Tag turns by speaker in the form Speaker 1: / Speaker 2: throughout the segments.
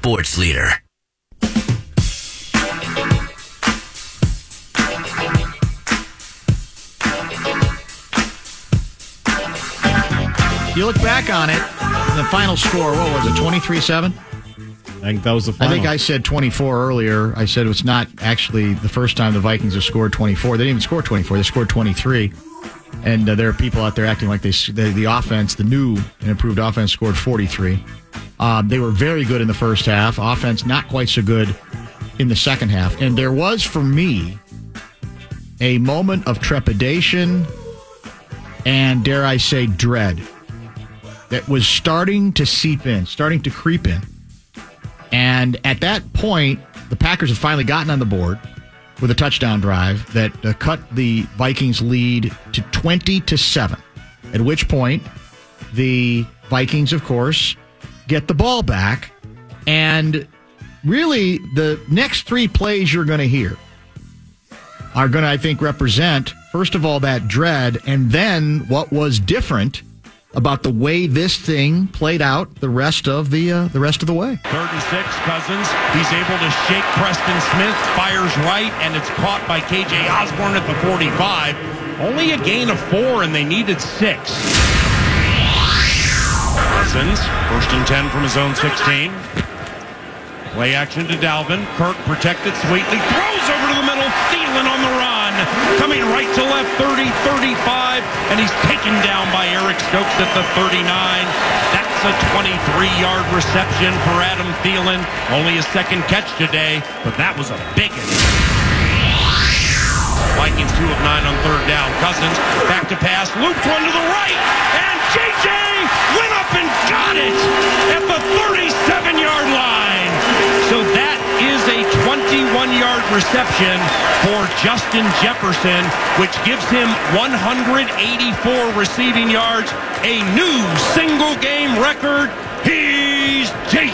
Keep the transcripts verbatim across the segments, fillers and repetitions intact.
Speaker 1: sports leader.
Speaker 2: You look back on it, the final score, what was it, twenty-three seven?
Speaker 3: I think that was the final.
Speaker 2: I think I said twenty-four earlier. I said it's not actually the first time the Vikings have scored twenty-four. They didn't even score twenty-four. They scored twenty-three. And uh, there are people out there acting like they, the, the offense, the new and improved offense, scored forty-three. Um, they were very good in the first half. Offense not quite so good in the second half. And there was, for me, a moment of trepidation and, dare I say, dread that was starting to seep in, starting to creep in. And at that point, the Packers had finally gotten on the board with a touchdown drive that uh, cut the Vikings' lead to twenty to seven. At which point, the Vikings, of course, get the ball back. And really, the next three plays you're going to hear are going to, I think, represent, first of all, that dread, and then what was different about the way this thing played out the rest of the uh, the rest of the way.
Speaker 4: Third and six, Cousins. He's able to shake Preston Smith, fires right, and it's caught by K J Osborne at the forty-five. Only a gain of four, and they needed six. Cousins, first and ten from his own sixteen. Play action to Dalvin. Kirk protected sweetly. Throws over to the middle. Thielen on the run. Coming right to left, thirty, thirty-five. And he's taken down by Eric Stokes at the thirty-nine. That's a twenty-three-yard reception for Adam Thielen. Only his second catch today, but that was a big one. Vikings two of nine on third down. Cousins back to pass. Looped one to the right. And J J went up and got it at the thirty-seven-yard line. So that is a twenty-one-yard reception for Justin Jefferson, which gives him one hundred eighty-four receiving yards, a new single-game record. He's J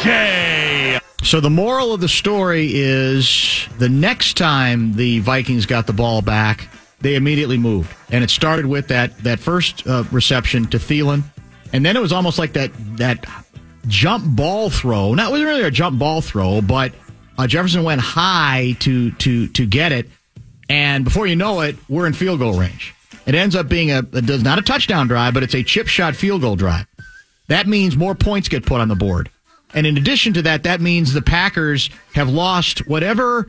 Speaker 4: J.
Speaker 2: So the moral of the story is the next time the Vikings got the ball back, they immediately moved. And it started with that that first uh, reception to Thielen. And then it was almost like that that jump ball throw. Not wasn't really a jump ball throw, but uh, Jefferson went high to to to get it. And before you know it, we're in field goal range. It ends up being a, it does not a touchdown drive, but it's a chip shot field goal drive. That means more points get put on the board. And in addition to that, that means the Packers have lost whatever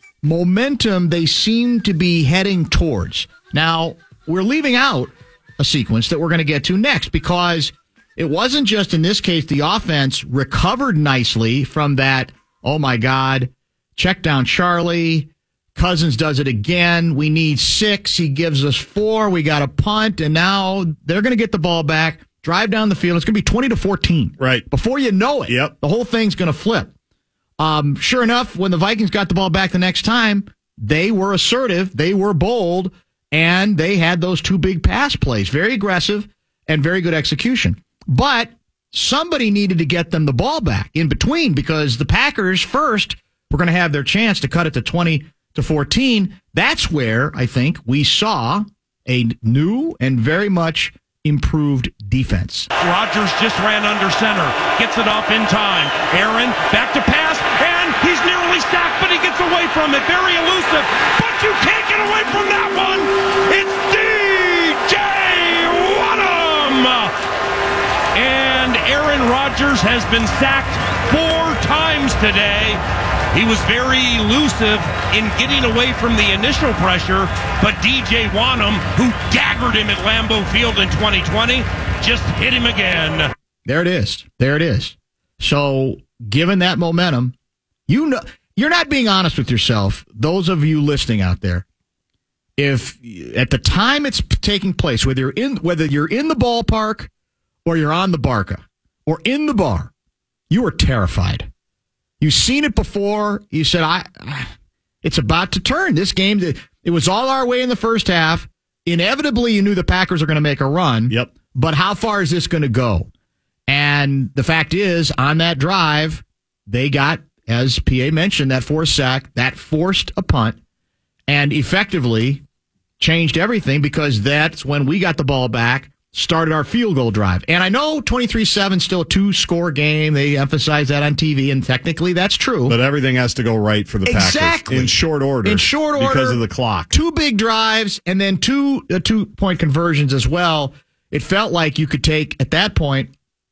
Speaker 2: momentum they seem to be heading towards. Now, we're leaving out a sequence that we're going to get to next because it wasn't just in this case the offense recovered nicely from that, oh my God, check down Charlie, Cousins does it again, we need six, he gives us four, we got a punt, and now they're going to get the ball back, drive down the field, it's going to be twenty to fourteen.
Speaker 3: Right.
Speaker 2: Before you know it,
Speaker 3: yep.
Speaker 2: The whole thing's going to flip. Um, sure enough, when the Vikings got the ball back the next time, they were assertive, they were bold, and they had those two big pass plays. Very aggressive and very good execution. But somebody needed to get them the ball back in between because the Packers first were going to have their chance to cut it to twenty to fourteen. That's where I think we saw a new and very much improved defense.
Speaker 4: Rodgers just ran under center, gets it off in time. Aaron back to pass, and he's nearly sacked, but he gets away from it. Very elusive, but you can't get away from that one. It's D J Wonnum, and Aaron Rodgers has been sacked four times today. He was very elusive in getting away from the initial pressure, but D J Wonnum, who daggered him at Lambeau Field in twenty twenty, just hit him again.
Speaker 2: There it is. There it is. So, given that momentum, you know you're not being honest with yourself. Those of you listening out there, if at the time it's taking place, whether you're in whether you're in the ballpark or you're on the Barca or in the bar, you are terrified. You've seen it before. You said, "I, it's about to turn." This game, it was all our way in the first half. Inevitably, you knew the Packers are going to make a run.
Speaker 3: Yep.
Speaker 2: But how far is this going to go? And the fact is, on that drive, they got, as P A mentioned, that forced sack, that forced a punt, and effectively changed everything because that's when we got the ball back. started our field goal drive. And I know twenty-three seven still a two-score game. They emphasize that on T V, and technically that's true.
Speaker 3: But everything has to go right for the Packers.
Speaker 2: Exactly.
Speaker 3: In short order.
Speaker 2: In short order.
Speaker 3: Because of the clock.
Speaker 2: Two big drives and then two uh, two-point conversions as well. It felt like you could take, at that point,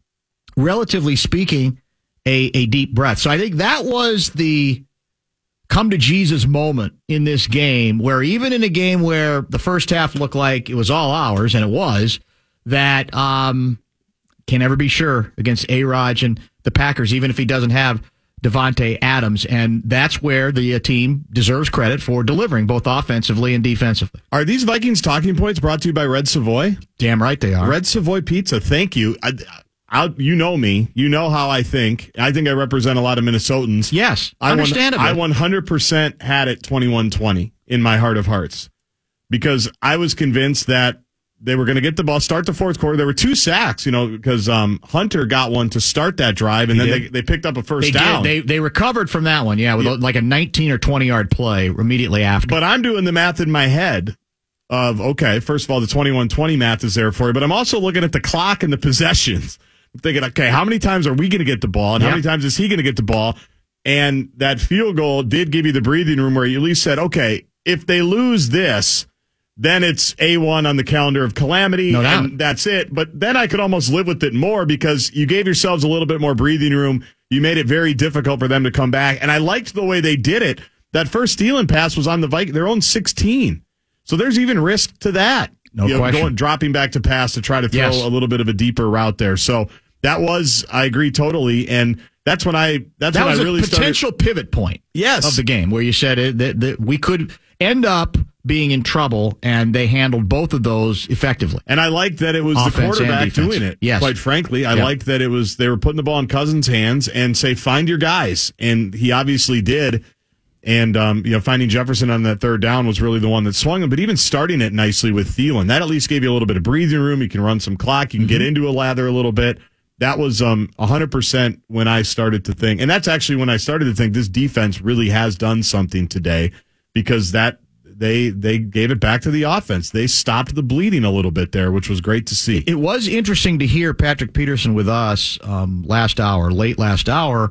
Speaker 2: relatively speaking, a, a deep breath. So I think that was the come to Jesus moment in this game, where even in a game where the first half looked like it was all ours, and it was, that um, can never be sure against A-Rod and the Packers, even if he doesn't have Devontae Adams. And that's where the uh, team deserves credit for delivering, both offensively and defensively.
Speaker 3: Are these Vikings talking points brought to you by Red Savoy?
Speaker 2: Damn right they are.
Speaker 3: Red Savoy Pizza, thank you. I, I, you know me. You know how I think. I think I represent a lot of Minnesotans.
Speaker 2: Yes,
Speaker 3: I
Speaker 2: understandably.
Speaker 3: I one hundred percent had it twenty-one twenty in my heart of hearts, because I was convinced that they were going to get the ball, start the fourth quarter. There were two sacks, you know, because um, Hunter got one to start that drive, and
Speaker 2: He
Speaker 3: then
Speaker 2: did.
Speaker 3: they, they picked up a first
Speaker 2: They
Speaker 3: down.
Speaker 2: did. They they recovered from that one, yeah, with
Speaker 3: Yeah.
Speaker 2: like a nineteen or twenty yard play immediately after.
Speaker 3: But I'm doing the math in my head of, okay, first of all, the twenty-one twenty math is there for you, but I'm also looking at the clock and the possessions. I'm thinking, okay, how many times are we going to get the ball, and
Speaker 2: Yeah.
Speaker 3: how many times is he going to get the ball? And that field goal did give you the breathing room where you at least said, okay, if they lose this, then it's A one on the calendar of calamity,
Speaker 2: No doubt.
Speaker 3: and that's it. But then I could almost live with it more, because you gave yourselves a little bit more breathing room. You made it very difficult for them to come back, and I liked the way they did it. That first stealing pass was on the Vikings, their own sixteen. So there's even risk to that.
Speaker 2: No
Speaker 3: You know,
Speaker 2: question.
Speaker 3: Going, dropping back to pass to try to throw
Speaker 2: Yes.
Speaker 3: a little bit of a deeper route there. So that was, I agree totally, and that's when I that's
Speaker 2: that
Speaker 3: when
Speaker 2: was
Speaker 3: I
Speaker 2: a
Speaker 3: really
Speaker 2: potential
Speaker 3: started.
Speaker 2: pivot point
Speaker 3: Yes.
Speaker 2: of the game, where you said it, that, that we could end up being in trouble, and they handled both of those effectively.
Speaker 3: And I liked that it was the
Speaker 2: Offense and
Speaker 3: quarterback
Speaker 2: defense.
Speaker 3: doing it.
Speaker 2: Yes.
Speaker 3: Quite frankly, I
Speaker 2: Yeah.
Speaker 3: liked that it was they were putting the ball in Cousins' hands and say, find your guys. And he obviously did. And um, you know, finding Jefferson on that third down was really the one that swung him. But even starting it nicely with Thielen, that at least gave you a little bit of breathing room. You can run some clock. You can
Speaker 2: Mm-hmm.
Speaker 3: get into a lather a little bit. That was um, one hundred percent when I started to think. And that's actually when I started to think this defense really has done something today, because that they they gave it back to the offense. They stopped the bleeding a little bit there, which was great to see.
Speaker 2: It was interesting to hear Patrick Peterson with us um, last hour, late last hour,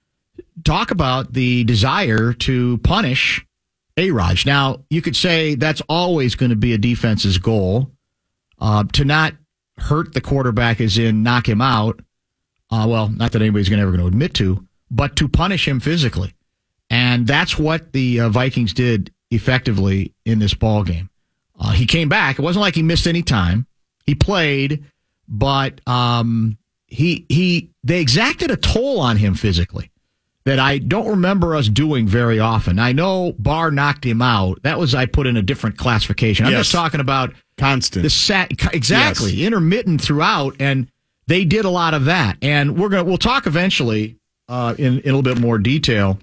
Speaker 2: talk about the desire to punish A-Rod. Now, you could say that's always going to be a defense's goal, uh, to not hurt the quarterback as in knock him out. Uh, well, not that anybody's gonna, ever going to admit to, but to punish him physically. And that's what the uh, Vikings did effectively in this ball game. Uh, he came back. It wasn't like he missed any time. He played, but um, he he they exacted a toll on him physically that I don't remember us doing very often. I know Barr knocked him out. That was I put in a different classification. I'm
Speaker 3: Yes.
Speaker 2: just talking about
Speaker 3: Constant.
Speaker 2: the sat exactly
Speaker 3: Yes.
Speaker 2: intermittent throughout, and they did a lot of that. And we're gonna we'll talk eventually uh, in, in a little bit more detail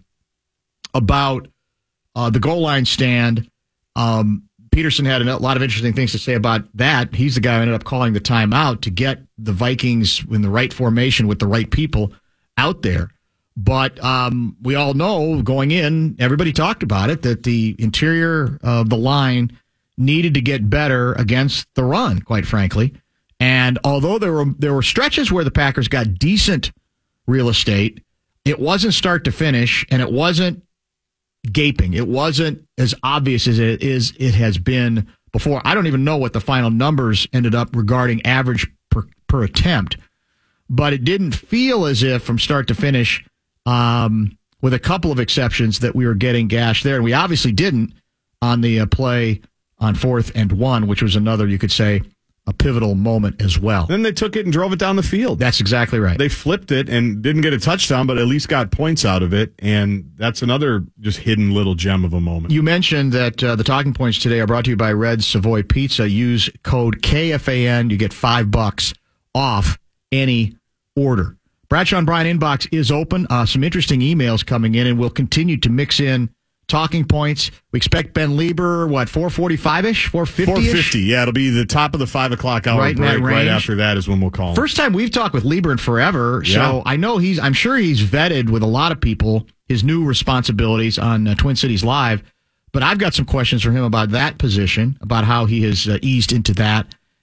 Speaker 2: about uh, the goal line stand. Um, Peterson had a lot of interesting things to say about that. He's the guy who ended up calling the timeout to get the Vikings in the right formation with the right people out there. But um, we all know going in, everybody talked about it, that the interior of the line needed to get better against the run, quite frankly. And although there were there were stretches where the Packers got decent real estate, it wasn't start to finish, and it wasn't gaping. It wasn't as obvious as it is it has been before. I don't even know what the final numbers ended up regarding average per, per attempt, but it didn't feel as if from start to finish, um, with a couple of exceptions, that we were getting gashed there. And we obviously didn't on the uh, play on fourth and one, which was another, you could say, a pivotal moment as well.
Speaker 3: Then they took it and drove it down the field.
Speaker 2: That's exactly right.
Speaker 3: They flipped it and didn't get a touchdown, but at least got points out of it. And that's another just hidden little gem of a moment.
Speaker 2: You mentioned that uh, the talking points today are brought to you by Red Savoy Pizza. Use code K F A N. You get five bucks off any order. Bradshaw and Bryan inbox is open. Uh, some interesting emails coming in, and we'll continue to mix in talking points. We expect Ben Lieber, what, four forty-five-ish, four fifty-ish?
Speaker 3: four fifty, yeah, it'll be the top of the five o'clock hour
Speaker 2: Right in that
Speaker 3: break. Right
Speaker 2: range.
Speaker 3: after that is when we'll call him.
Speaker 2: First time we've talked with Lieber in forever, so
Speaker 3: Yeah.
Speaker 2: I know he's, I'm sure he's vetted with a lot of people, his new responsibilities on uh, Twin Cities Live, but I've got some questions for him about that position, about how he has uh, eased into that,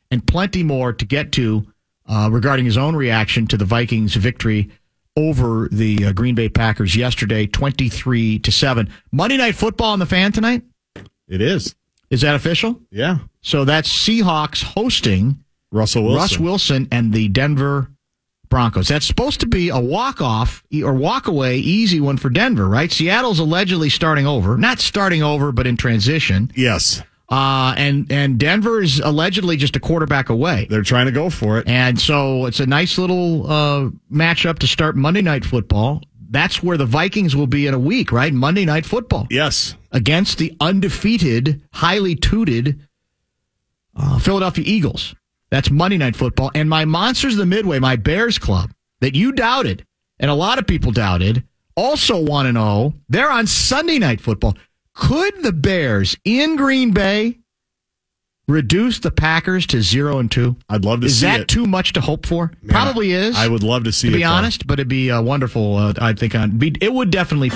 Speaker 2: and plenty more to get to uh, regarding his own reaction to the Vikings' victory over the uh, Green Bay Packers yesterday, twenty-three to seven. Monday Night Football on the Fan tonight?
Speaker 3: It is.
Speaker 2: Is that official?
Speaker 3: Yeah.
Speaker 2: So that's Seahawks hosting
Speaker 3: Russell Wilson.
Speaker 2: Russ Wilson and the Denver Broncos. That's supposed to be a walk-off or walk-away easy one for Denver, right? Seattle's allegedly starting over. Not starting over, but in transition.
Speaker 3: Yes.
Speaker 2: Uh, and, and Denver is allegedly just a quarterback away.
Speaker 3: They're trying to go for it.
Speaker 2: And so it's a nice little uh, matchup to start Monday Night Football. That's where the Vikings will be in a week, right? Monday Night Football.
Speaker 3: Yes.
Speaker 2: Against the undefeated, highly tooted uh, Philadelphia Eagles. That's Monday Night Football. And my Monsters of the Midway, my Bears club, that you doubted, and a lot of people doubted, also want to know, they're on Sunday Night Football. Could the Bears in Green Bay reduce the Packers to zero and two?
Speaker 3: I'd love to
Speaker 2: is
Speaker 3: see it.
Speaker 2: Is that too much to hope for?
Speaker 3: Man,
Speaker 2: Probably is.
Speaker 3: I would love to see
Speaker 2: to
Speaker 3: it.
Speaker 2: be
Speaker 3: though.
Speaker 2: honest, but it'd be uh, wonderful. Uh, I think on be, it would definitely.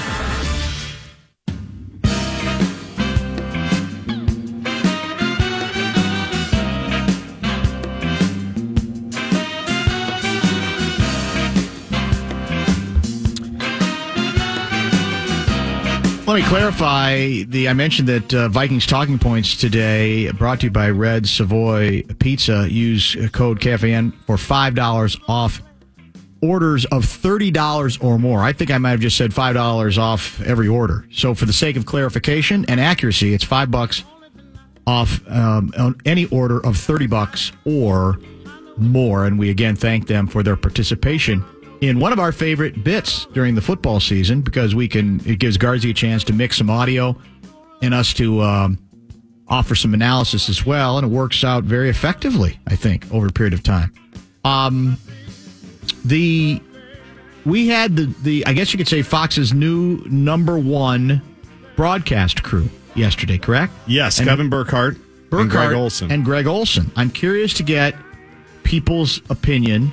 Speaker 2: Let me clarify. The I mentioned that uh, Vikings Talking Points today, brought to you by Red Savoy Pizza. Use code K F A N for five dollars off orders of thirty dollars or more. I think I might have just said five dollars off every order. So for the sake of clarification and accuracy, it's five bucks off um, on any order of thirty bucks or more. And we again thank them for their participation in one of our favorite bits during the football season, because we can, it gives Garzi a chance to mix some audio and us to um, offer some analysis as well, and it works out very effectively, I think, over a period of time. Um, the we had the, the I guess you could say Fox's new number one broadcast crew yesterday, correct?
Speaker 3: Yes,
Speaker 2: and
Speaker 3: Kevin Burkhardt,
Speaker 2: Burkhardt
Speaker 3: and Greg Olson.
Speaker 2: And Greg Olson. I'm curious to get people's opinion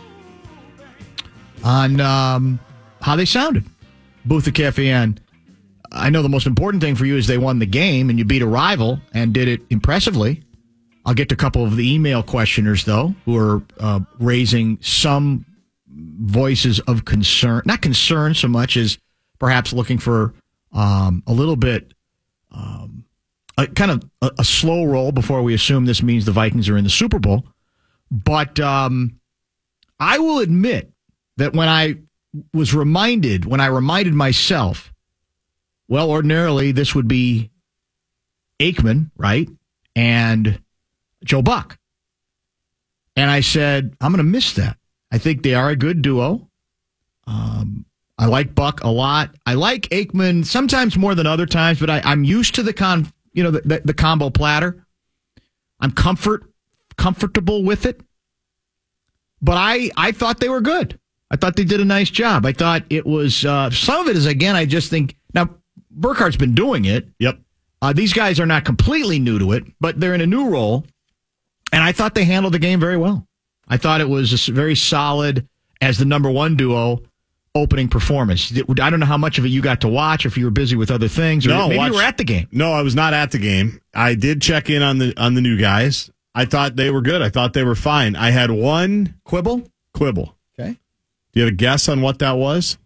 Speaker 2: on um, how they sounded. Booth at K F A N. I know the most important thing for you is they won the game and you beat a rival and did it impressively. I'll get to a couple of the email questioners, though, who are uh, raising some voices of concern. Not concern so much as perhaps looking for um, a little bit, um, a, kind of a, a slow roll before we assume this means the Vikings are in the Super Bowl. But um, I will admit that when I was reminded, when I reminded myself, well, ordinarily this would be Aikman, right? And Joe Buck. And I said, I'm going to miss that. I think they are a good duo. Um, I like Buck a lot. I like Aikman sometimes more than other times, but I, I'm used to the con, you know, the, the, the combo platter. I'm comfort comfortable with it. But I, I thought they were good. I thought they did a nice job. I thought it was, uh, some of it is, again, I just think, now, Burkhardt's been doing it.
Speaker 3: Yep.
Speaker 2: Uh, these guys are not completely new to it, but they're in a new role. And I thought they handled the game very well. I thought it was a very solid, as the number one duo, opening performance. I don't know how much of it you got to watch, or if you were busy with other things, or
Speaker 3: no,
Speaker 2: maybe
Speaker 3: watch,
Speaker 2: you were at the game.
Speaker 3: No, I was not at the game. I did check in on the on the new guys. I thought they were good. I thought they were fine. I had one
Speaker 2: Quibble?
Speaker 3: Quibble.
Speaker 2: Okay.
Speaker 3: Do you have a guess on what that was?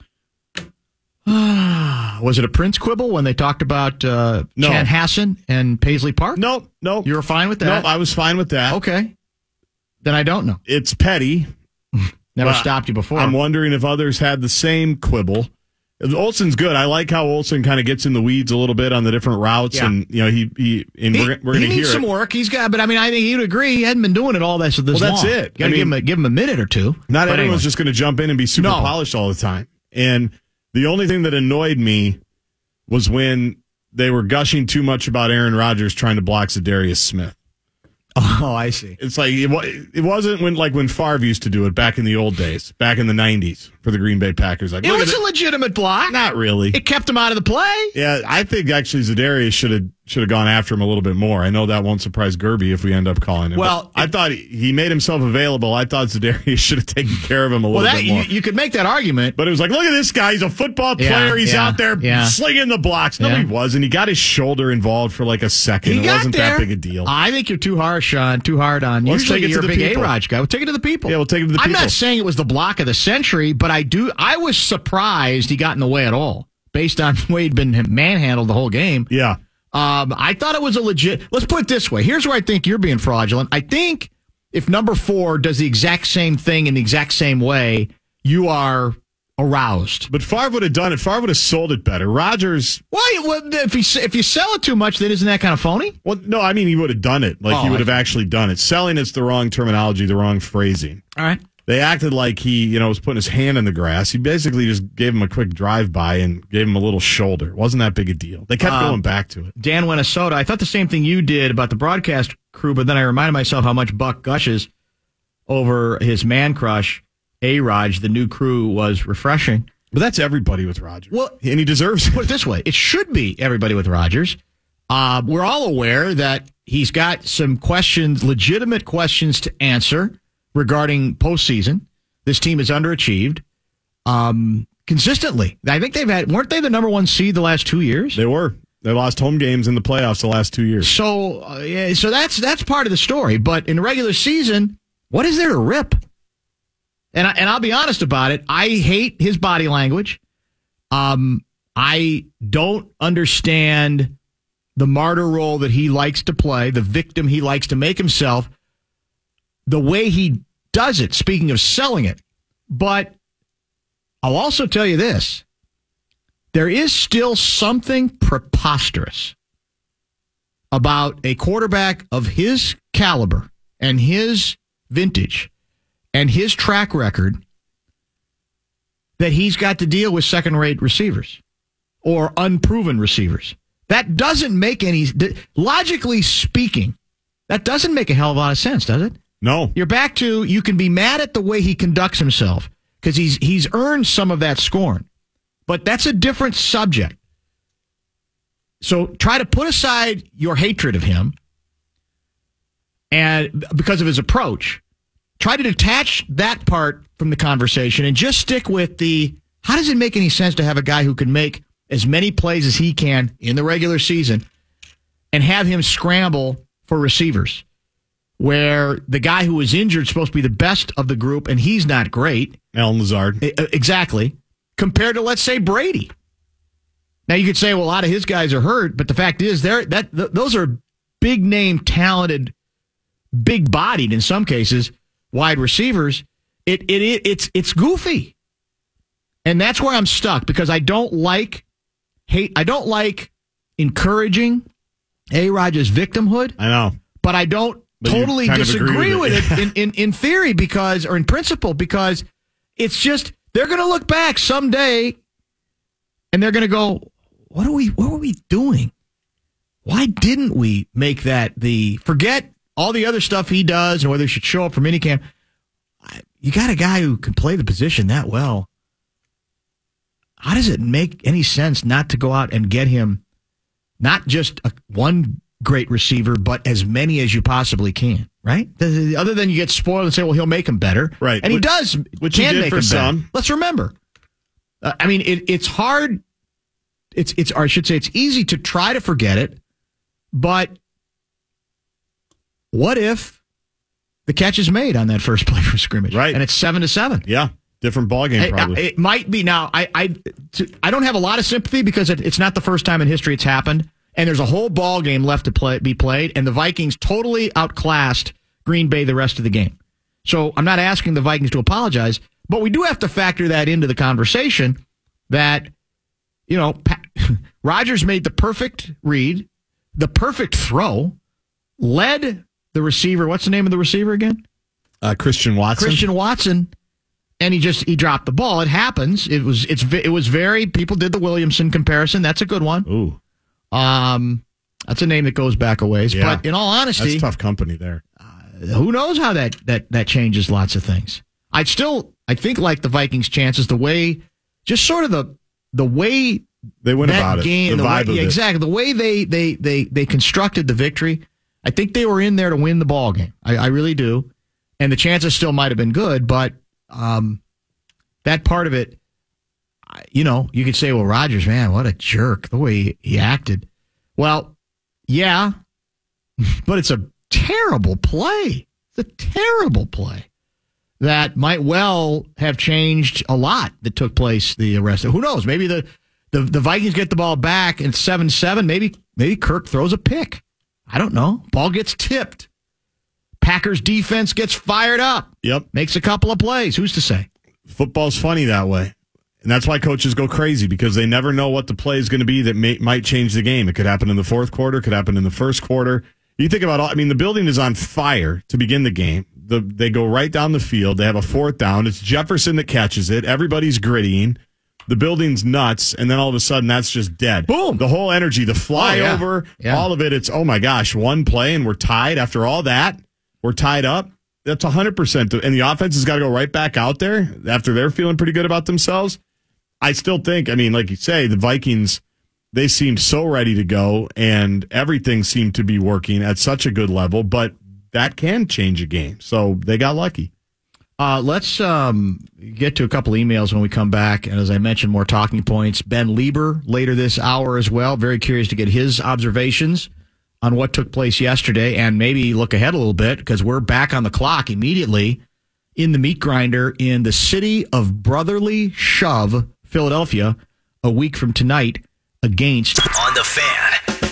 Speaker 2: Was it a Prince quibble when they talked about uh,
Speaker 3: no.
Speaker 2: Chan Hassan and Paisley Park?
Speaker 3: Nope, nope.
Speaker 2: You were fine with that?
Speaker 3: Nope, I was fine with that.
Speaker 2: Okay. Then I don't know.
Speaker 3: It's petty.
Speaker 2: Never
Speaker 3: Well,
Speaker 2: stopped you before.
Speaker 3: I'm wondering if others had the same quibble. Olson's good. I like how Olson kind of gets in the weeds a little bit on the different routes,
Speaker 2: Yeah.
Speaker 3: and you know he he and
Speaker 2: He,
Speaker 3: we're, we're going
Speaker 2: he
Speaker 3: to
Speaker 2: needs
Speaker 3: hear
Speaker 2: some
Speaker 3: it.
Speaker 2: work. He's got, but I mean, I think he'd agree. He hadn't been doing it all this this
Speaker 3: Well, that's
Speaker 2: long.
Speaker 3: it.
Speaker 2: Got to
Speaker 3: I
Speaker 2: give
Speaker 3: mean,
Speaker 2: him a, give him a minute or two.
Speaker 3: Not
Speaker 2: But
Speaker 3: everyone's
Speaker 2: anyway.
Speaker 3: just going to jump in and be super
Speaker 2: No.
Speaker 3: polished all the time. And the only thing that annoyed me was when they were gushing too much about Aaron Rodgers trying to block Zadarius Smith.
Speaker 2: Oh, I see.
Speaker 3: It's like it, wa- it wasn't when like when Favre used to do it back in the old days, back in the nineties for the Green Bay Packers. Like,
Speaker 2: It
Speaker 3: look
Speaker 2: was
Speaker 3: at
Speaker 2: a legitimate block.
Speaker 3: Not really.
Speaker 2: It kept him out of the play.
Speaker 3: Yeah, I think actually Zadarius should have should have gone after him a little bit more. I know that won't surprise Gerby if we end up calling him.
Speaker 2: Well,
Speaker 3: I thought he, he made himself available. I thought Za'Darius should have taken care of him a little
Speaker 2: well, that,
Speaker 3: bit more.
Speaker 2: You, you could make that argument.
Speaker 3: But it was like, look at this guy. He's a football player.
Speaker 2: Yeah,
Speaker 3: He's
Speaker 2: yeah,
Speaker 3: out there
Speaker 2: yeah.
Speaker 3: slinging the blocks. No,
Speaker 2: Yeah.
Speaker 3: he wasn't. He got his shoulder involved for like a second.
Speaker 2: He
Speaker 3: it
Speaker 2: got
Speaker 3: wasn't
Speaker 2: there.
Speaker 3: that big a deal.
Speaker 2: I think you're too harsh on, too hard on.
Speaker 3: Let's
Speaker 2: Usually
Speaker 3: take it
Speaker 2: you're
Speaker 3: to
Speaker 2: a
Speaker 3: the
Speaker 2: big
Speaker 3: people.
Speaker 2: A-Raj guy. We'll take it to the people.
Speaker 3: Yeah, we'll take it to the
Speaker 2: I'm
Speaker 3: people.
Speaker 2: not saying it was the block of the century, but I do. I was surprised he got in the way at all, based on the way he'd been manhandled the whole game.
Speaker 3: Yeah.
Speaker 2: Um, I thought it was a legit. Let's put it this way. Here's where I think you're being fraudulent. I think if number four does the exact same thing in the exact same way, you are aroused.
Speaker 3: But Favre would have done it. Favre would have sold it better. Rodgers.
Speaker 2: Why? Well, if you if you sell it too much, then isn't that kind of phony?
Speaker 3: Well, no, I mean he would have done it. Like
Speaker 2: Oh,
Speaker 3: he would
Speaker 2: I
Speaker 3: have
Speaker 2: see.
Speaker 3: actually done it. Selling it's the wrong terminology, the wrong phrasing.
Speaker 2: All right.
Speaker 3: They acted like he, you know, was putting his hand in the grass. He basically just gave him a quick drive-by and gave him a little shoulder. It wasn't that big a deal. They kept
Speaker 2: Um,
Speaker 3: going back to it.
Speaker 2: Dan Minnesota, I thought the same thing you did about the broadcast crew, but then I reminded myself how much Buck gushes over his man crush, A-Raj. The new crew was refreshing.
Speaker 3: But that's everybody with Rodgers.
Speaker 2: Well,
Speaker 3: and he deserves
Speaker 2: Put
Speaker 3: it.
Speaker 2: it this way. It should be everybody with Rodgers. Uh, we're all aware that he's got some questions, legitimate questions to answer regarding postseason. This team has underachieved um, consistently. I think they've had, weren't they the number one seed the last two years?
Speaker 3: They were. They lost home games in the playoffs the last two years.
Speaker 2: So, uh, yeah, so that's that's part of the story. But in the regular season, what is there to rip? And I, and I'll be honest about it. I hate his body language. Um, I don't understand the martyr role that he likes to play, the victim he likes to make himself, the way he does it. Speaking of selling it, but I'll also tell you this. There is still something preposterous about a quarterback of his caliber and his vintage and his track record that he's got to deal with second-rate receivers or unproven receivers. That doesn't make any, logically speaking, that doesn't make a hell of a lot of sense, does it?
Speaker 3: No.
Speaker 2: You're back to, you can be mad at the way he conducts himself because he's he's earned some of that scorn. But that's a different subject. So try to put aside your hatred of him and because of his approach. Try to detach that part from the conversation and just stick with the, how does it make any sense to have a guy who can make as many plays as he can in the regular season and have him scramble for receivers where the guy who was injured is supposed to be the best of the group and he's not great.
Speaker 3: Alan Lazard.
Speaker 2: Exactly. Compared to, let's say, Brady. Now, you could say, well, a lot of his guys are hurt, but the fact is, they're, that th- those are big-name, talented, big-bodied, in some cases, wide receivers. It, it it It's it's goofy. And that's where I'm stuck, because I don't like hate. I don't like encouraging A-Rod's victimhood.
Speaker 3: I know.
Speaker 2: But I don't
Speaker 3: But you
Speaker 2: totally
Speaker 3: kind of
Speaker 2: disagree
Speaker 3: agree
Speaker 2: with
Speaker 3: with
Speaker 2: it,
Speaker 3: it.
Speaker 2: in, in, in theory, because, or in principle, because it's just, they're going to look back someday and they're going to go, what are we, what were we doing? Why didn't we make that the, forget all the other stuff he does and whether he should show up for minicamp. You got a guy who can play the position that well. How does it make any sense not to go out and get him not just a, one great receiver, but as many as you possibly can, right? Other than you get spoiled and say, well, he'll make him better.
Speaker 3: Right.
Speaker 2: And he
Speaker 3: Which-
Speaker 2: does,
Speaker 3: which he
Speaker 2: can
Speaker 3: did
Speaker 2: make
Speaker 3: for
Speaker 2: him
Speaker 3: some.
Speaker 2: better. Let's remember. Uh, I mean, it, it's hard. It's, it's, or I should say, it's easy to try to forget it, but what if the catch is made on that first play for scrimmage?
Speaker 3: Right.
Speaker 2: And it's seven to seven.
Speaker 3: Yeah. Different ballgame,
Speaker 2: It,
Speaker 3: probably.
Speaker 2: it might be. Now, I I, to, I don't have a lot of sympathy because it, it's not the first time in history it's happened, and there's a whole ball game left to play, be played, and the Vikings totally outclassed Green Bay the rest of the game. So I'm not asking the Vikings to apologize, but we do have to factor that into the conversation that, you know, Pat, Rodgers made the perfect read, the perfect throw, led the receiver. What's the name of the receiver again?
Speaker 3: Uh, Christian Watson.
Speaker 2: Christian Watson. And he just he dropped the ball. It happens. It was it's it was very people did the Williamson comparison. That's a good one.
Speaker 3: Ooh.
Speaker 2: Um, that's a name that goes back a ways.
Speaker 3: Yeah.
Speaker 2: But in all honesty,
Speaker 3: That's tough company there.
Speaker 2: who knows how that that that changes lots of things. I'd still I think like the Vikings' chances the way just sort of the the way
Speaker 3: They went
Speaker 2: that
Speaker 3: about it.
Speaker 2: game,
Speaker 3: The
Speaker 2: the way,
Speaker 3: vibe of
Speaker 2: yeah,
Speaker 3: it.
Speaker 2: exactly the way they they they they constructed the victory. I think they were in there to win the ball game. I, I really do, and the chances still might have been good, but um, that part of it, you know, you could say, well, Rodgers, man, what a jerk the way he, he acted. Well, yeah, but it's a terrible play. It's a terrible play that might well have changed a lot that took place the rest of. Who knows? Maybe the, the, the Vikings get the ball back and it's seven seven. Maybe maybe Kirk throws a pick. I don't know. Ball gets tipped. Packers defense gets fired up.
Speaker 3: Yep.
Speaker 2: Makes a couple of plays. Who's to say?
Speaker 3: Football's funny that way. And that's why coaches go crazy, because they never know what the play is going to be that may, might change the game. It could happen in the fourth quarter, could happen in the first quarter. You think about all, I mean, the building is on fire to begin the game. The, they go right down the field. They have a fourth down. It's Jefferson that catches it. Everybody's grittying. The building's nuts. And then all of a sudden, that's just dead.
Speaker 2: Boom.
Speaker 3: The whole energy, the flyover,
Speaker 2: Oh, yeah. Yeah.
Speaker 3: all of it. It's, oh my gosh, one play and we're tied. After all that, we're tied up. That's one hundred percent. And the offense has got to go right back out there after they're feeling pretty good about themselves. I still think, I mean, like you say, the Vikings, they seem so ready to go, and everything seemed to be working at such a good level, but that can change a game. So they got lucky.
Speaker 2: Uh, let's um, get to a couple emails when we come back. And as I mentioned, more talking points. Ben Lieber later this hour as well. Very curious to get his observations on what took place yesterday and maybe look ahead a little bit, because we're back on the clock immediately in the meat grinder in the city of Brotherly Shove, Philadelphia, a week from tonight against
Speaker 1: On the Fan.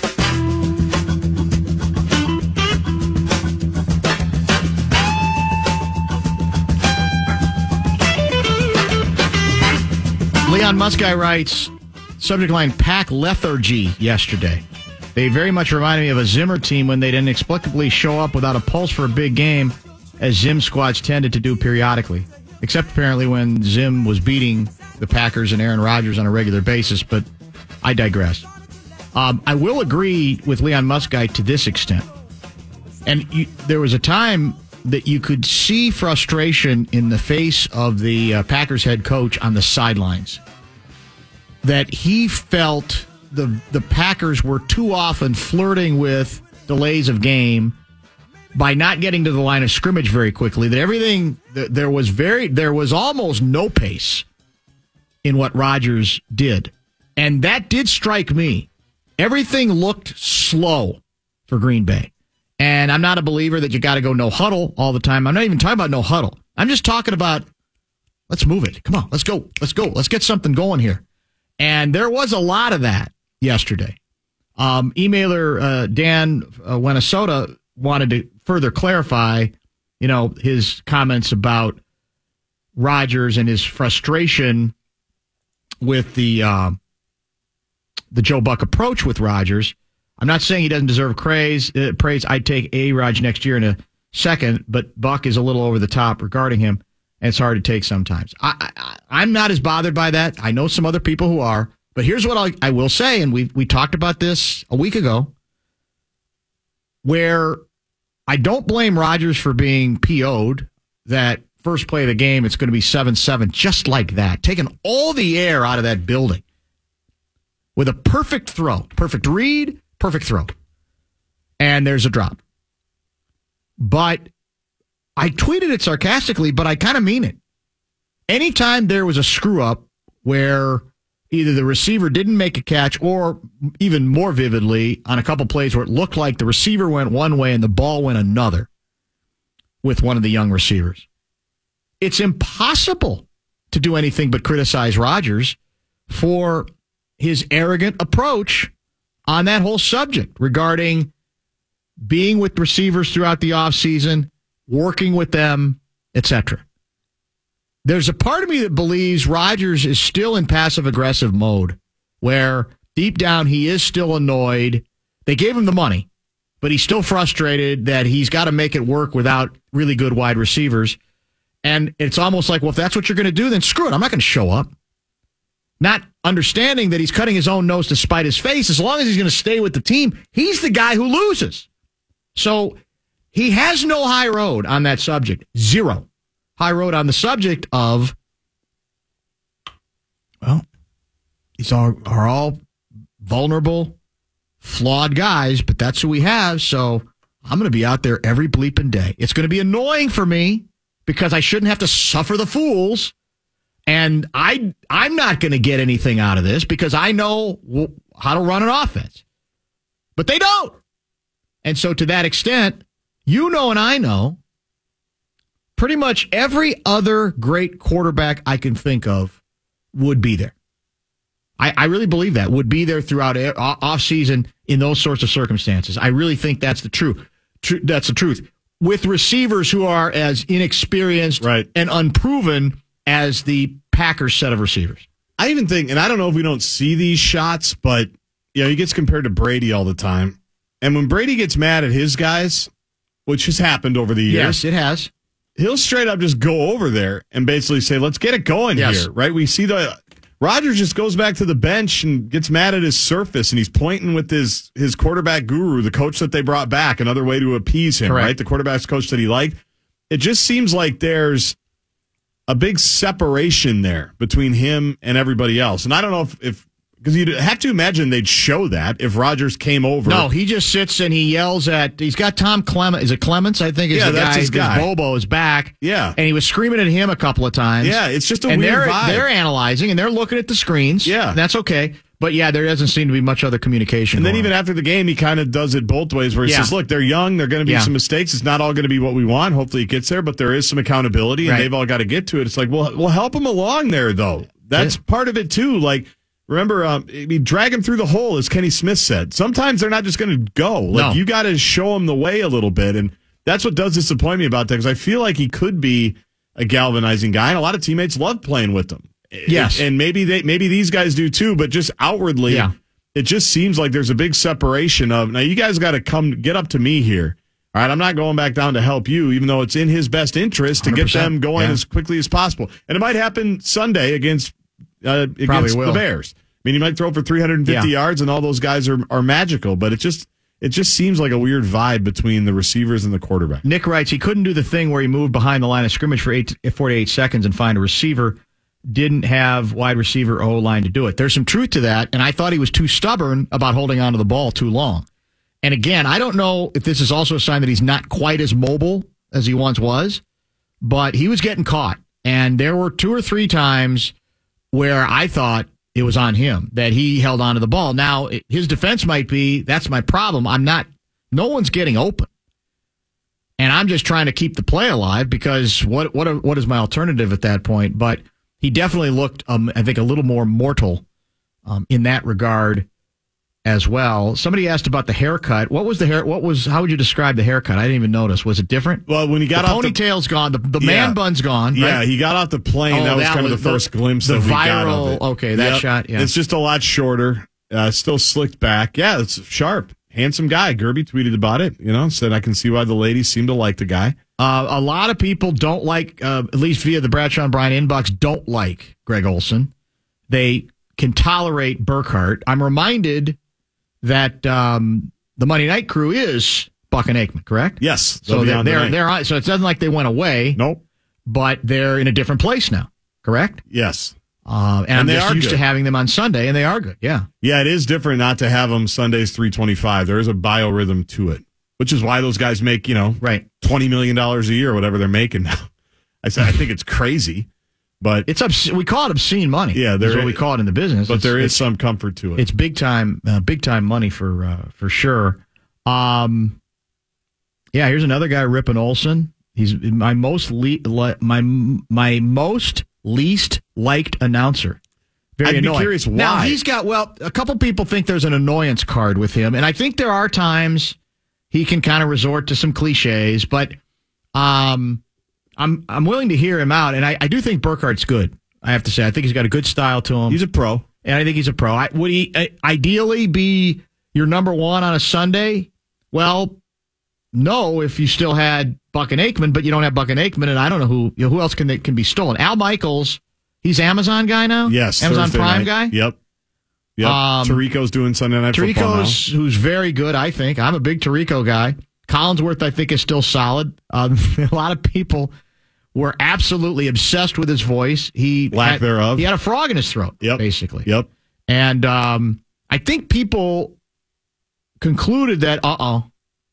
Speaker 2: Leon Muskai writes, subject line, pack lethargy yesterday. They very much reminded me of a Zimmer team when they'd inexplicably show up without a pulse for a big game, as Zim squads tended to do periodically. Except apparently when Zim was beating the Packers and Aaron Rodgers on a regular basis, but I digress. Um, I will agree with Leon Muskai to this extent. And you, there was a time that you could see frustration in the face of the uh, Packers head coach on the sidelines. That he felt the the Packers were too often flirting with delays of game by not getting to the line of scrimmage very quickly. That everything th- there was very there was almost no pace in what Rodgers did, and that did strike me. Everything looked slow for Green Bay. And I'm not a believer that you got to go no huddle all the time. I'm not even talking about no huddle. I'm just talking about, let's move it. Come on, let's go. Let's go. Let's get something going here. And there was a lot of that yesterday. Um, emailer uh, Dan uh, Winnesota wanted to further clarify, you know, his comments about Rodgers and his frustration with the uh, the Joe Buck approach with Rodgers. I'm not saying he doesn't deserve praise. Uh, praise. I'd take A-Rod next year in a second, but Buck is a little over the top regarding him, and it's hard to take sometimes. I, I, I'm not as bothered by that. I know some other people who are, but here's what I, I will say, and we we talked about this a week ago, where I don't blame Rodgers for being P O'd that first play of the game, it's going to be seven seven, just like that, taking all the air out of that building with a perfect throw, perfect read, perfect throw. And there's a drop. But I tweeted it sarcastically, but I kind of mean it. Anytime there was a screw up where either the receiver didn't make a catch or even more vividly on a couple plays where it looked like the receiver went one way and the ball went another with one of the young receivers, it's impossible to do anything but criticize Rodgers for his arrogant approach on that whole subject regarding being with receivers throughout the offseason, working with them, et cetera. There's a part of me that believes Rodgers is still in passive-aggressive mode, where deep down he is still annoyed. They gave him the money, but he's still frustrated that he's got to make it work without really good wide receivers. And it's almost like, well, if that's what you're going to do, then screw it. I'm not going to show up. Not understanding that he's cutting his own nose to spite his face. As long as he's going to stay with the team, he's the guy who loses. So he has no high road on that subject. Zero. High road on the subject of, well, these are, are all vulnerable, flawed guys, but that's who we have. So I'm going to be out there every bleeping day. It's going to be annoying for me because I shouldn't have to suffer the fools. And I, I'm not going to get anything out of this because I know how to run an offense. But they don't. And so to that extent, you know and I know, pretty much every other great quarterback I can think of would be there. I, I really believe that, would be there throughout offseason in those sorts of circumstances. I really think that's the truth. Tr- that's the truth. With receivers who are as inexperienced
Speaker 3: right.
Speaker 2: and unproven as the Packers set of receivers.
Speaker 3: I even think, and I don't know if we don't see these shots, but you know, he gets compared to Brady all the time. And when Brady gets mad at his guys, which has happened over the years.
Speaker 2: Yes, it has.
Speaker 3: He'll straight up just go over there and basically say, let's get it going
Speaker 2: yes.
Speaker 3: here, right? We see the Rodgers just goes back to the bench and gets mad at his surface, and he's pointing with his, his quarterback guru, the coach that they brought back, another way to appease him,
Speaker 2: Correct.
Speaker 3: right? The quarterback's coach that he liked. It just seems like there's a big separation there between him and everybody else. And I don't know if, if because you'd have to imagine they'd show that if Rodgers came over.
Speaker 2: No, he just sits and he yells at, he's got Tom Clements. Is it Clements? I think is
Speaker 3: yeah,
Speaker 2: the
Speaker 3: that's
Speaker 2: guy.
Speaker 3: his guy.
Speaker 2: Bobo is back.
Speaker 3: Yeah.
Speaker 2: And he was screaming at him a couple of times.
Speaker 3: Yeah, it's just a
Speaker 2: and
Speaker 3: weird
Speaker 2: they're,
Speaker 3: vibe.
Speaker 2: They're analyzing and they're looking at the screens.
Speaker 3: Yeah.
Speaker 2: And that's okay. But yeah, there doesn't seem to be much other communication.
Speaker 3: And then
Speaker 2: going
Speaker 3: even
Speaker 2: on.
Speaker 3: after the game, he kind of does it both ways where he
Speaker 2: Yeah.
Speaker 3: says, look, they're young. There are going to be
Speaker 2: Yeah.
Speaker 3: some mistakes. It's not all going to be what we want. Hopefully it gets there, but there is some accountability and
Speaker 2: Right.
Speaker 3: they've all got to get to it. It's like, well, we'll help them along there, though. That's
Speaker 2: Yeah.
Speaker 3: part of it, too. Like, remember, um, I mean, drag him through the hole, as Kenny Smith said. Sometimes they're not just going to go. Like,
Speaker 2: No.
Speaker 3: you got to show them the way a little bit. And that's what does disappoint me about that, because I feel like he could be a galvanizing guy, and a lot of teammates love playing with him.
Speaker 2: Yes.
Speaker 3: And maybe they, maybe these guys do, too, but just outwardly,
Speaker 2: Yeah.
Speaker 3: it just seems like there's a big separation of, now you guys got to come get up to me here. All right, I'm not going back down to help you, even though it's in his best interest to
Speaker 2: one hundred
Speaker 3: get
Speaker 2: percent.
Speaker 3: them going
Speaker 2: Yeah.
Speaker 3: as quickly as possible. And it might happen Sunday against uh, against
Speaker 2: will.
Speaker 3: the Bears. I mean, he might throw for three hundred fifty
Speaker 2: Yeah.
Speaker 3: yards, and all those guys are, are magical, but it just it just seems like a weird vibe between the receivers and the quarterback.
Speaker 2: Nick writes he couldn't do the thing where he moved behind the line of scrimmage for eight, forty-eight seconds and find a receiver. Didn't have wide receiver or O-line to do it. There's some truth to that, and I thought he was too stubborn about holding onto the ball too long. And again, I don't know if this is also a sign that he's not quite as mobile as he once was, but he was getting caught. And there were two or three times where I thought it was on him, that he held onto the ball. Now, his defense might be, that's my problem. I'm not, no one's getting open. And I'm just trying to keep the play alive because what what what is my alternative at that point? But he definitely looked, um, I think, a little more mortal um, in that regard as well. Somebody asked about the haircut. What was the hair? What was? How would you describe the haircut? I didn't even notice. Was it different?
Speaker 3: Well, when he got
Speaker 2: the
Speaker 3: off
Speaker 2: ponytail's
Speaker 3: the,
Speaker 2: gone. The, the
Speaker 3: Yeah.
Speaker 2: man bun's gone.
Speaker 3: Yeah,
Speaker 2: right?
Speaker 3: he got off the plane.
Speaker 2: Oh,
Speaker 3: that was
Speaker 2: that
Speaker 3: kind
Speaker 2: was
Speaker 3: of the first
Speaker 2: the-
Speaker 3: glimpse
Speaker 2: the
Speaker 3: that we got
Speaker 2: viral-
Speaker 3: of it.
Speaker 2: okay, that shot, yeah.
Speaker 3: It's just a lot shorter, uh, still slicked back. Yeah, it's sharp. Handsome guy. Gerby tweeted about it, you know, said I can see why the ladies seem to like the guy.
Speaker 2: Uh, a lot of people don't like, uh, at least via the Bradshaw and Bryan inbox, don't like Greg Olson. They can tolerate Burkhardt. I'm reminded that um, the Monday Night Crew is Buck and Aikman, correct?
Speaker 3: Yes.
Speaker 2: So
Speaker 3: they'll be
Speaker 2: they're,
Speaker 3: on
Speaker 2: they're,
Speaker 3: tonight.
Speaker 2: they're on, so it doesn't like they went away,
Speaker 3: Nope.
Speaker 2: but they're in a different place now, correct?
Speaker 3: Yes.
Speaker 2: Uh, and,
Speaker 3: And
Speaker 2: I'm
Speaker 3: they
Speaker 2: just
Speaker 3: are
Speaker 2: used
Speaker 3: good.
Speaker 2: to having them on Sunday, and they are good, yeah.
Speaker 3: Yeah, it is different not to have them Sundays three twenty-five. There is a biorhythm to it, which is why those guys make, you know,
Speaker 2: Right.
Speaker 3: twenty million dollars a year, whatever they're making now. I said, I think it's crazy, but
Speaker 2: It's obs- we call it obscene money.
Speaker 3: Yeah, there
Speaker 2: is what
Speaker 3: is-
Speaker 2: we call it in the business.
Speaker 3: but
Speaker 2: It's-
Speaker 3: there is
Speaker 2: it's-
Speaker 3: some comfort to it.
Speaker 2: It's big time, uh, big time money for uh, for sure. Um, yeah, here's another guy ripping Olsen. He's my most le- li- my my most least liked announcer. Very
Speaker 3: I'd be
Speaker 2: annoying.
Speaker 3: curious
Speaker 2: Now
Speaker 3: why.
Speaker 2: he's got well, a couple people think there's an annoyance card with him, and I think there are times he can kind of resort to some cliches, but um, I'm I'm willing to hear him out, and I, I do think Burkhardt's good. I have to say, I think he's got a good style to him.
Speaker 3: He's a pro.
Speaker 2: And I think he's a pro. I, would he uh, ideally be your number one on a Sunday? Well, no, if you still had Buck and Aikman, but you don't have Buck and Aikman, and I don't know who you know, who else can can be stolen. Al Michaels, he's Amazon guy now?
Speaker 3: Yes.
Speaker 2: Amazon
Speaker 3: Thursday
Speaker 2: Prime
Speaker 3: night.
Speaker 2: guy?
Speaker 3: Yep. Yep.
Speaker 2: Um,
Speaker 3: Tarico's doing Sunday Night Football now.
Speaker 2: Tarico's, who's very good, I think. I'm a big Tarico guy. Collinsworth, I think, is still solid. Um, a lot of people were absolutely obsessed with his voice. He
Speaker 3: Lack
Speaker 2: had,
Speaker 3: thereof.
Speaker 2: He had a frog in his throat,
Speaker 3: Yep.
Speaker 2: basically.
Speaker 3: Yep.
Speaker 2: And um, I think people concluded that, uh-oh,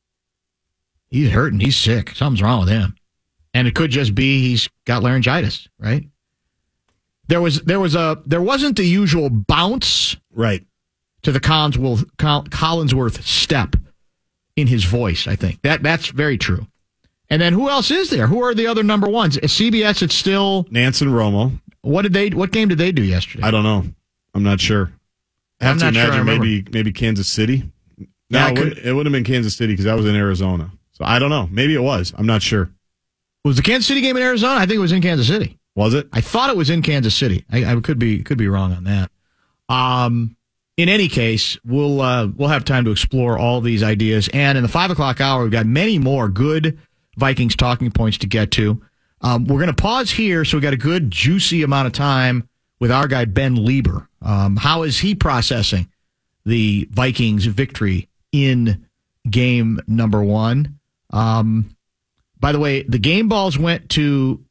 Speaker 2: he's hurting, he's sick, something's wrong with him. And it could just be he's got laryngitis, right? There was there was a there wasn't the usual bounce
Speaker 3: right
Speaker 2: to the Collinsworth, Collinsworth step in his voice, I think. That that's very true. And then who else is there? Who are the other number ones? At C B S, it's still
Speaker 3: Nance and Romo.
Speaker 2: What did they? What game did they do yesterday?
Speaker 3: I don't know. I'm not sure. I have
Speaker 2: I'm
Speaker 3: to
Speaker 2: not
Speaker 3: imagine
Speaker 2: sure I
Speaker 3: maybe maybe Kansas City. No,
Speaker 2: Yeah, I
Speaker 3: it,
Speaker 2: could-
Speaker 3: would, it wouldn't have been Kansas City because I was in Arizona. So I don't know. Maybe it was. I'm not sure.
Speaker 2: Was the Kansas City game in Arizona? I think it was in Kansas City.
Speaker 3: Was it?
Speaker 2: I thought it was in Kansas City. I, I could be could be wrong on that. Um, in any case, we'll uh, we'll have time to explore all these ideas. And in the five o'clock hour, we've got many more good Vikings talking points to get to. Um, we're going to pause here, so we got a good juicy amount of time with our guy Ben Lieber. Um, how is he processing the Vikings' victory in game number one? Um, by the way, the game balls went to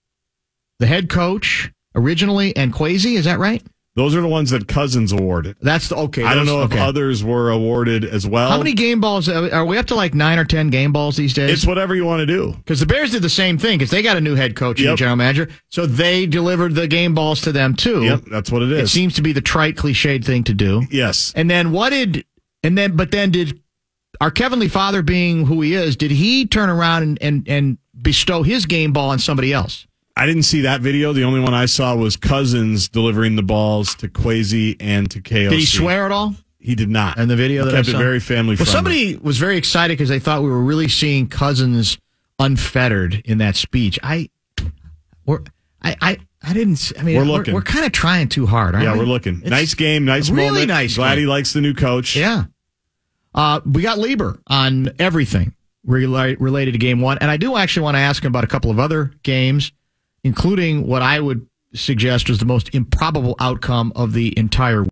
Speaker 2: the head coach originally and Kwesi, is that right?
Speaker 3: Those are the ones that Cousins awarded.
Speaker 2: That's the okay.
Speaker 3: I don't
Speaker 2: those-
Speaker 3: know if
Speaker 2: okay.
Speaker 3: others were awarded as well.
Speaker 2: How many game balls are we up to? Like nine or ten game balls these days?
Speaker 3: It's whatever you want to do.
Speaker 2: Because the Bears did the same thing because they got a new head coach and a
Speaker 3: Yep.
Speaker 2: general manager, so they delivered the game balls to them too.
Speaker 3: Yep, that's what it
Speaker 2: It
Speaker 3: is.
Speaker 2: seems to be the trite, cliched thing to do.
Speaker 3: Yes.
Speaker 2: And then what did? And then, but then did our Heavenly Father, being who he is, did he turn around and and, and bestow his game ball on somebody else?
Speaker 3: I didn't see that video. The only one I saw was Cousins delivering the balls to Kwesi and to K O C.
Speaker 2: Did he swear at all?
Speaker 3: He did not.
Speaker 2: And the video
Speaker 3: he
Speaker 2: that
Speaker 3: kept
Speaker 2: I saw?
Speaker 3: it very family
Speaker 2: Well,
Speaker 3: friendly.
Speaker 2: somebody was very excited because they thought we were really seeing Cousins unfettered in that speech. I, we're, I, I, I didn't. I mean,
Speaker 3: We're
Speaker 2: we're,
Speaker 3: looking.
Speaker 2: we're, kind of trying too hard, aren't
Speaker 3: yeah,
Speaker 2: we?
Speaker 3: we're looking.
Speaker 2: It's
Speaker 3: Nice game, nice
Speaker 2: really
Speaker 3: moment.
Speaker 2: nice
Speaker 3: Glad
Speaker 2: game.
Speaker 3: he likes the new coach.
Speaker 2: Yeah. Uh, we got Lieber on everything rela- related to game one, and I do actually want to ask him about a couple of other games, including what I would suggest was the most improbable outcome of the entire